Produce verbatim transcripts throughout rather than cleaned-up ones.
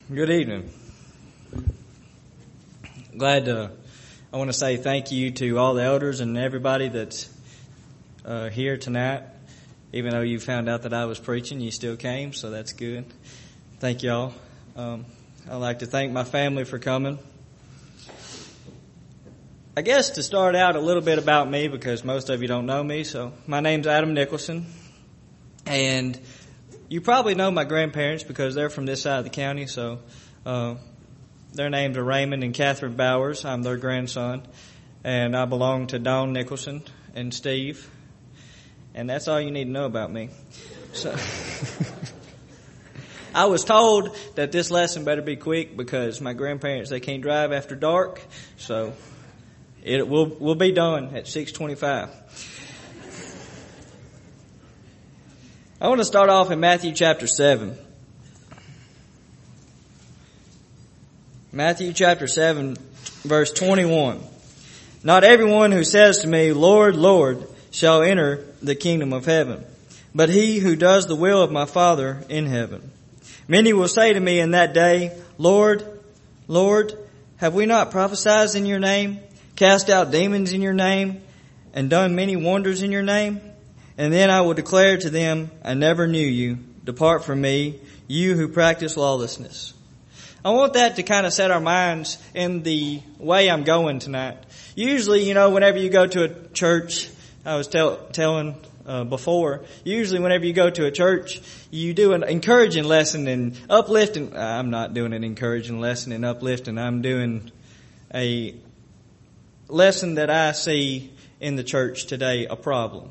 Good evening. Glad to, I want to say thank you to all the elders and everybody that's uh, here tonight. Even though you found out that I was preaching, you still came, so that's good. Thank y'all. Um, I'd like to thank my family for coming. I guess to start out a little bit about me, because most of you don't know me, so my name's Adam Nicholson, and you probably know my grandparents because they're from this side of the county, so uh, their names are Raymond and Catherine Bowers. I'm their grandson, and I belong to Dawn Nicholson and Steve, and that's all you need to know about me. So I was told that this lesson better be quick because my grandparents, they can't drive after dark, so it will will be done at six twenty-five. I want to start off in Matthew chapter seven. Matthew chapter seven, verse twenty-one. Not everyone who says to me, Lord, Lord, shall enter the kingdom of heaven, but he who does the will of my Father in heaven. Many will say to me in that day, Lord, Lord, have we not prophesied in your name, cast out demons in your name, and done many wonders in your name? And then I will declare to them, I never knew you. Depart from me, you who practice lawlessness. I want that to kind of set our minds in the way I'm going tonight. Usually, you know, whenever you go to a church, I was tell, telling uh, before, usually whenever you go to a church, you do an encouraging lesson and uplifting. I'm not doing an encouraging lesson and uplifting. I'm doing a lesson that I see in the church today, a problem.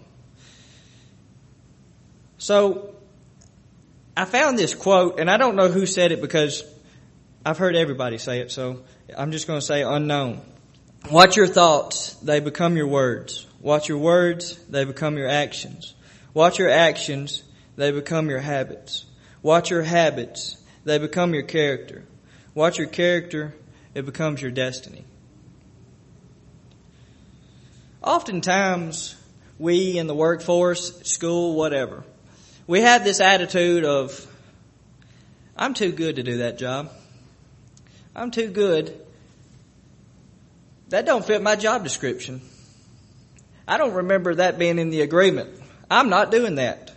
So, I found this quote, and I don't know who said it because I've heard everybody say it, so I'm just going to say unknown. Watch your thoughts, they become your words. Watch your words, they become your actions. Watch your actions, they become your habits. Watch your habits, they become your character. Watch your character, it becomes your destiny. Oftentimes, we in the workforce, school, whatever, we have this attitude of, I'm too good to do that job. I'm too good. That don't fit my job description. I don't remember that being in the agreement. I'm not doing that.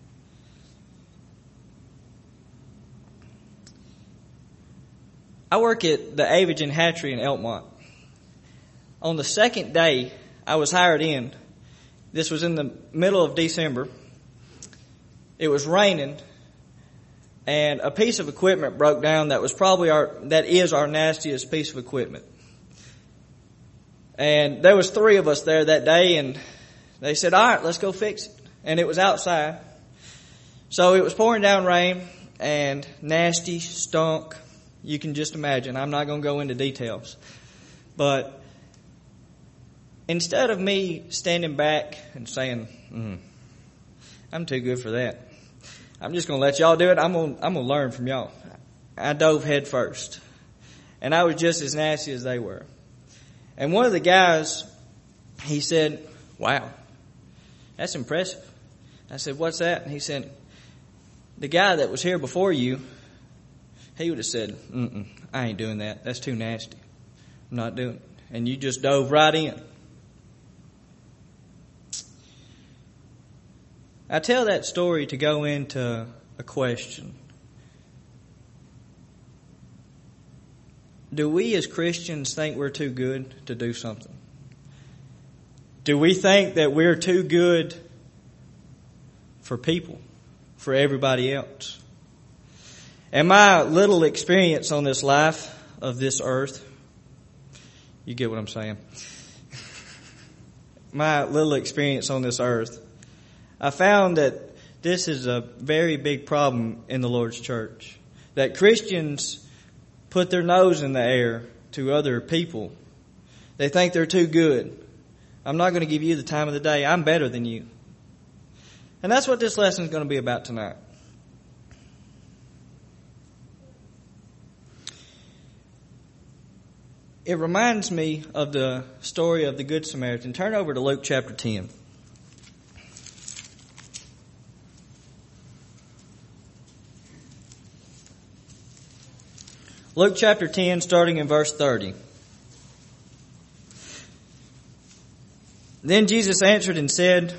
I work at the Avagen Hatchery in Elkmont. On the second day I was hired in, this was in the middle of December. It was raining, and a piece of equipment broke down that was probably our, that is our nastiest piece of equipment. And there was three of us there that day, and they said, all right, let's go fix it. And it was outside. So it was pouring down rain, and nasty, stunk. You can just imagine. I'm not going to go into details. But instead of me standing back and saying, mm, I'm too good for that, I'm just going to let y'all do it. I'm going I'm going to learn from y'all. I dove head first. And I was just as nasty as they were. And one of the guys, he said, wow, that's impressive. I said, what's that? And he said, the guy that was here before you, he would have said, mm-mm, I ain't doing that. That's too nasty. I'm not doing it. And you just dove right in. I tell that story to go into a question. Do we as Christians think we're too good to do something? Do we think that we're too good for people, for everybody else? And my little experience on this life of this earth, you get what I'm saying? My little experience on this earth, I found that this is a very big problem in the Lord's church. That Christians put their nose in the air to other people. They think they're too good. I'm not going to give you the time of the day. I'm better than you. And that's what this lesson is going to be about tonight. It reminds me of the story of the Good Samaritan. Turn over to Luke chapter ten. Luke chapter ten, starting in verse thirty. Then Jesus answered and said,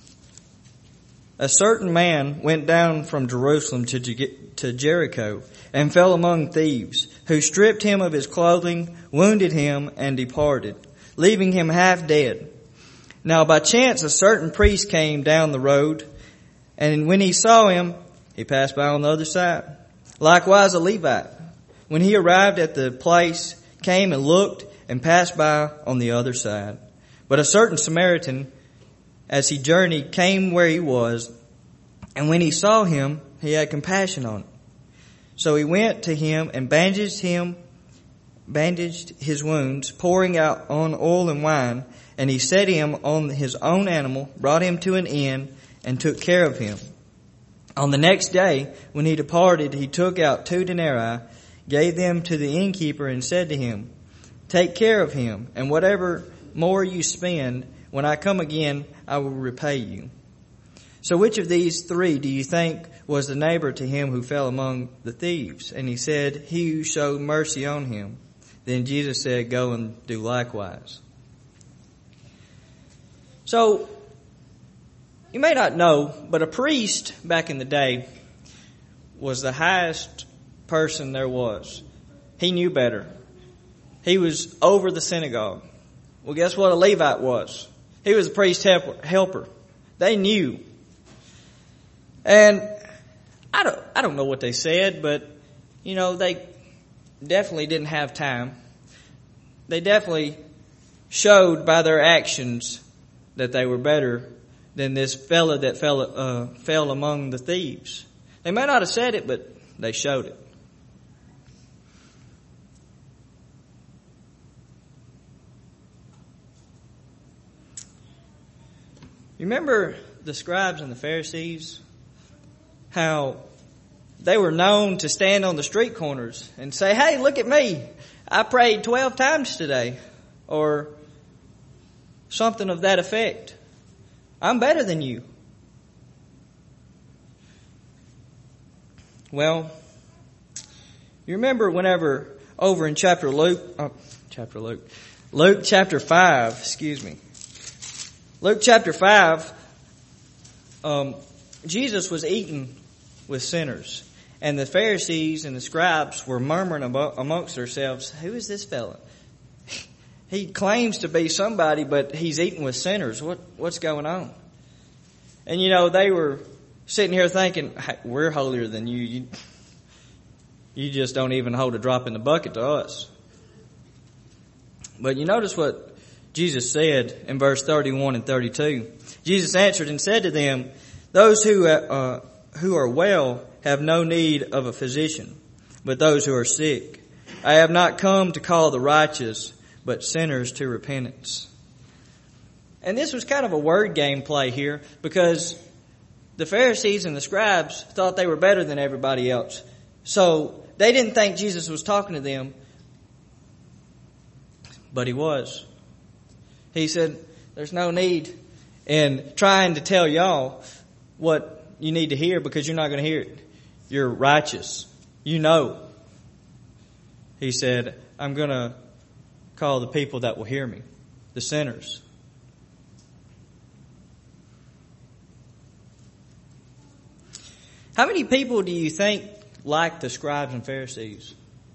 a certain man went down from Jerusalem to to Jericho and fell among thieves, who stripped him of his clothing, wounded him, and departed, leaving him half dead. Now by chance a certain priest came down the road, and when he saw him, he passed by on the other side. Likewise a Levite, when he arrived at the place, came and looked and passed by on the other side. But a certain Samaritan, as he journeyed, came where he was, and when he saw him, he had compassion on him. So he went to him and bandaged him, bandaged his wounds, pouring out on oil and wine, and he set him on his own animal, brought him to an inn, and took care of him. On the next day, when he departed, he took out two denarii, gave them to the innkeeper, and said to him, take care of him, and whatever more you spend, when I come again, I will repay you. So which of these three do you think was the neighbor to him who fell among the thieves? And he said, he who showed mercy on him. Then Jesus said, go and do likewise. So, you may not know, but a priest back in the day was the highest person there was. He knew better. He was over the synagogue. Well, guess what a Levite was? He was a priest helper. They knew. And I don't, I don't know what they said, but, you know, they definitely didn't have time. They definitely showed by their actions that they were better than this fella that fell, uh, fell among the thieves. They may not have said it, but they showed it. You remember the scribes and the Pharisees? How they were known to stand on the street corners and say, hey, look at me. I prayed twelve times today. Or something of that effect. I'm better than you. Well, you remember whenever over in chapter Luke, oh, chapter Luke, Luke chapter five, excuse me. Luke chapter five, um, Jesus was eating with sinners. And the Pharisees and the scribes were murmuring amongst themselves, who is this fella? He claims to be somebody, but he's eating with sinners. What, what's going on? And you know, they were sitting here thinking, hey, we're holier than you. you. You just don't even hold a drop in the bucket to us. But you notice what Jesus said in verse thirty-one and thirty-two. Jesus answered and said to them, those who, uh, who are well have no need of a physician, but those who are sick. I have not come to call the righteous, but sinners to repentance. And this was kind of a word game play here, because the Pharisees and the scribes thought they were better than everybody else. So they didn't think Jesus was talking to them, but he was. He said, there's no need in trying to tell y'all what you need to hear, because you're not going to hear it. You're righteous. You know. He said, I'm going to call the people that will hear me, the sinners. How many people do you think like the scribes and Pharisees?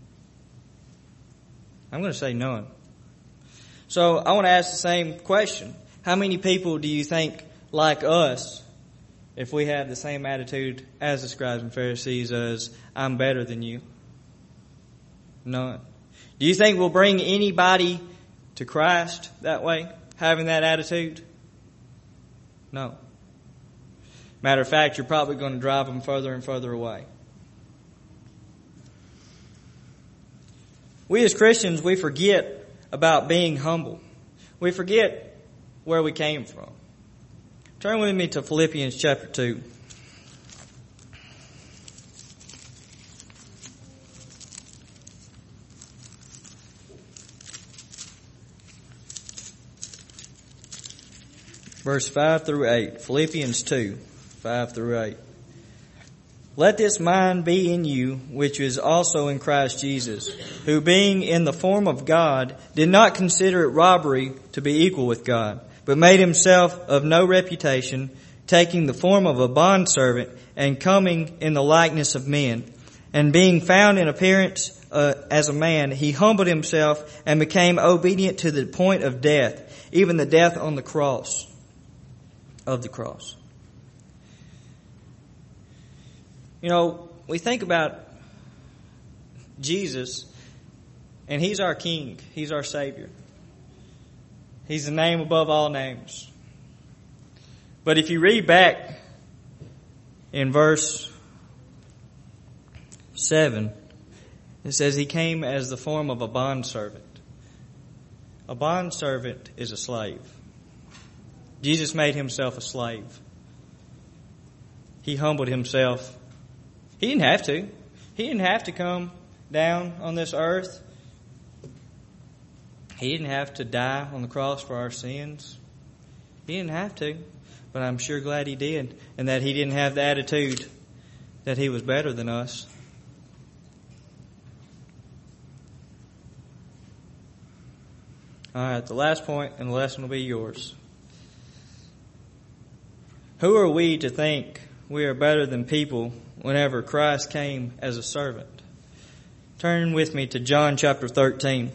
I'm going to say none. So I want to ask the same question. How many people do you think like us if we have the same attitude as the scribes and Pharisees as I'm better than you? None. Do you think we'll bring anybody to Christ that way, having that attitude? No. Matter of fact, you're probably going to drive them further and further away. We as Christians, we forget about being humble. We forget where we came from. Turn with me to Philippians chapter two. Verse five through eight. Philippians two, five through eight. Let this mind be in you, which is also in Christ Jesus, who being in the form of God, did not consider it robbery to be equal with God, but made himself of no reputation, taking the form of a bondservant, and coming in the likeness of men. And being found in appearance uh, as a man, he humbled himself and became obedient to the point of death, even the death on the cross, of the cross. You know, we think about Jesus, and He's our King. He's our Savior. He's the name above all names. But if you read back in verse seven, it says He came as the form of a bondservant. A bondservant is a slave. Jesus made Himself a slave. He humbled Himself. He didn't have to. He didn't have to come down on this earth. He didn't have to die on the cross for our sins. He didn't have to. But I'm sure glad He did. And that He didn't have the attitude that He was better than us. All right, the last point, and the lesson will be yours. Who are we to think we are better than people whenever Christ came as a servant? Turn with me to John chapter thirteen.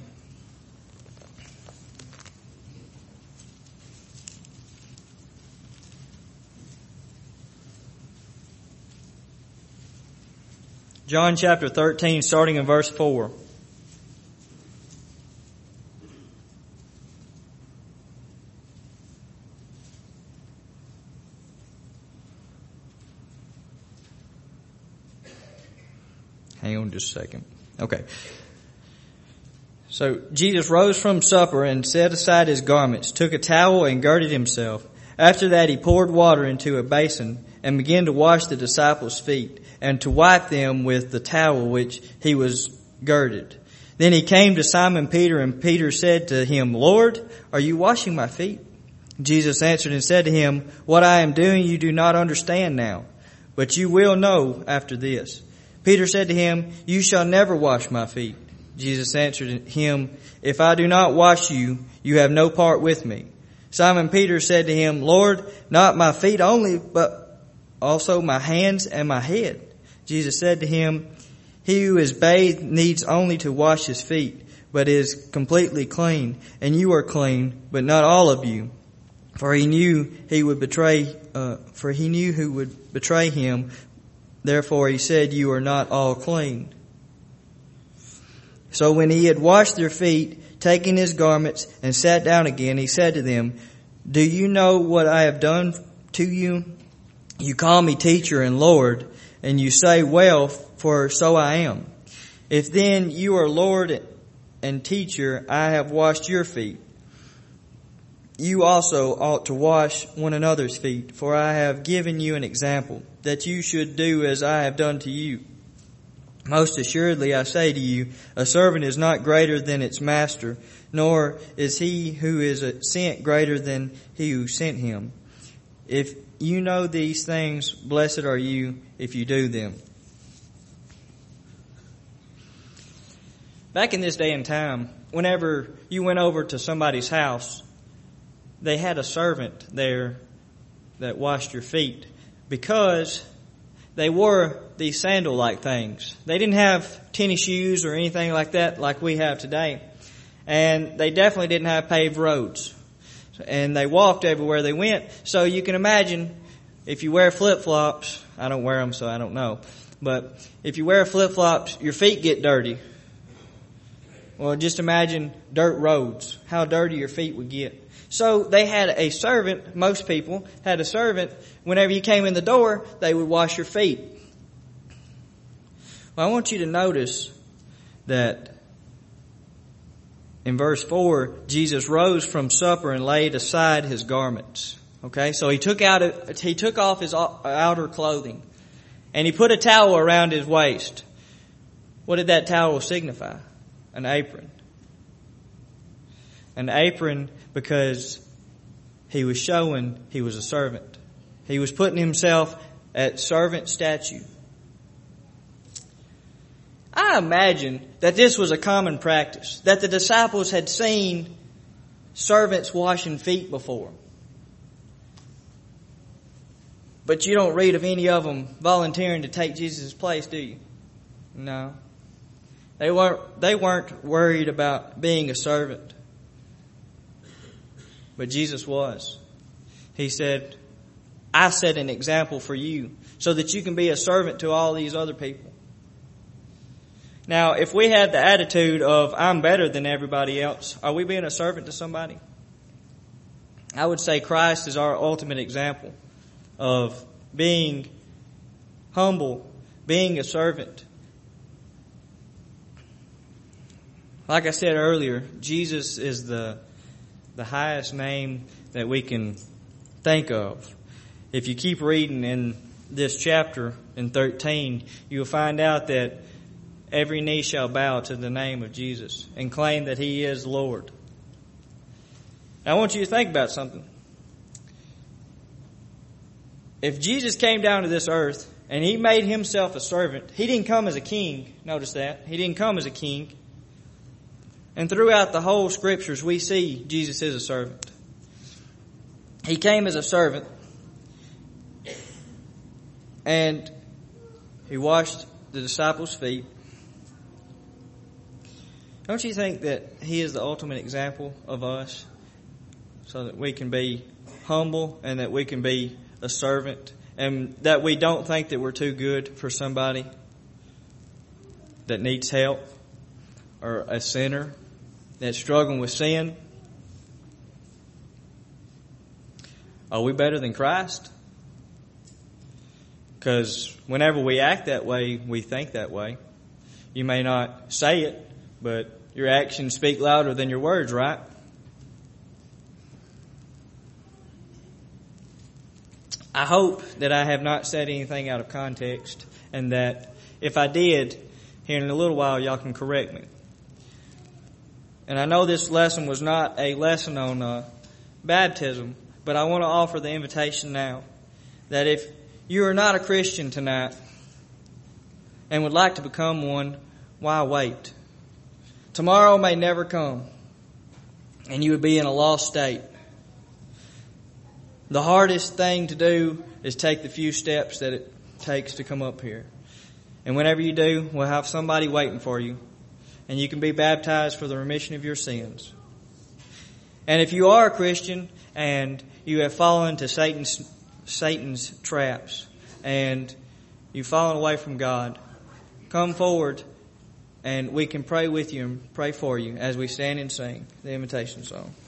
John chapter thirteen, starting in verse four. Hang on just a second. Okay. So Jesus rose from supper and set aside his garments, took a towel and girded himself. After that he poured water into a basin and began to wash the disciples' feet and to wipe them with the towel which he was girded. Then he came to Simon Peter, and Peter said to him, Lord, are you washing my feet? Jesus answered and said to him, What I am doing you do not understand now, but you will know after this. Peter said to him, You shall never wash my feet. Jesus answered him, If I do not wash you, you have no part with me. Simon Peter said to him, Lord, not my feet only, but also my hands and my head. Jesus said to him, He who is bathed needs only to wash his feet, but is completely clean. And you are clean, but not all of you. For he knew he would betray, uh, for he knew who would betray him. Therefore he said, You are not all clean. So when he had washed their feet, taking his garments and sat down again, he said to them, Do you know what I have done to you? You call me teacher and Lord, and you say, Well, for so I am. If then you are Lord and teacher, I have washed your feet. You also ought to wash one another's feet, for I have given you an example, that you should do as I have done to you. Most assuredly I say to you, a servant is not greater than its master, nor is he who is sent greater than he who sent him. If you know these things, blessed are you if you do them. Back in this day and time, whenever you went over to somebody's house, they had a servant there that washed your feet, because they wore these sandal-like things. They didn't have tennis shoes or anything like that like we have today. And they definitely didn't have paved roads. And they walked everywhere they went. So you can imagine if you wear flip-flops, I don't wear them so I don't know, but if you wear flip-flops, your feet get dirty. Well, just imagine dirt roads, how dirty your feet would get. So they had a servant, most people had a servant, whenever you came in the door, they would wash your feet. Well, I want you to notice that in verse four, Jesus rose from supper and laid aside his garments. Okay, so he took out, a, he took off his outer clothing and he put a towel around his waist. What did that towel signify? An apron. An apron because he was showing he was a servant. He was putting himself at servant statue. I imagine that this was a common practice, that the disciples had seen servants washing feet before. But you don't read of any of them volunteering to take Jesus' place, do you? No. They weren't, they weren't worried about being a servant. But Jesus was. He said, I set an example for you so that you can be a servant to all these other people. Now, if we had the attitude of, I'm better than everybody else, are we being a servant to somebody? I would say Christ is our ultimate example of being humble, being a servant. Like I said earlier, Jesus is the, the highest name that we can think of. If you keep reading in this chapter in thirteen, you'll find out that every knee shall bow to the name of Jesus and claim that He is Lord. Now, I want you to think about something. If Jesus came down to this earth and He made Himself a servant, He didn't come as a king. Notice that. He didn't come as a king. And throughout the whole Scriptures, we see Jesus is a servant. He came as a servant, and He washed the disciples' feet. Don't you think that He is the ultimate example of us so that we can be humble and that we can be a servant and that we don't think that we're too good for somebody that needs help or a sinner that's struggling with sin? Are we better than Christ? Because whenever we act that way, we think that way. You may not say it, but your actions speak louder than your words, right? I hope that I have not said anything out of context, and that if I did, here in a little while, y'all can correct me. And I know this lesson was not a lesson on uh, baptism, but I want to offer the invitation now that if you are not a Christian tonight and would like to become one, why wait? Tomorrow may never come, and you would be in a lost state. The hardest thing to do is take the few steps that it takes to come up here. And whenever you do, we'll have somebody waiting for you, and you can be baptized for the remission of your sins. And if you are a Christian and you have fallen to Satan's, Satan's traps and you've fallen away from God, come forward and we can pray with you and pray for you as we stand and sing the invitation song.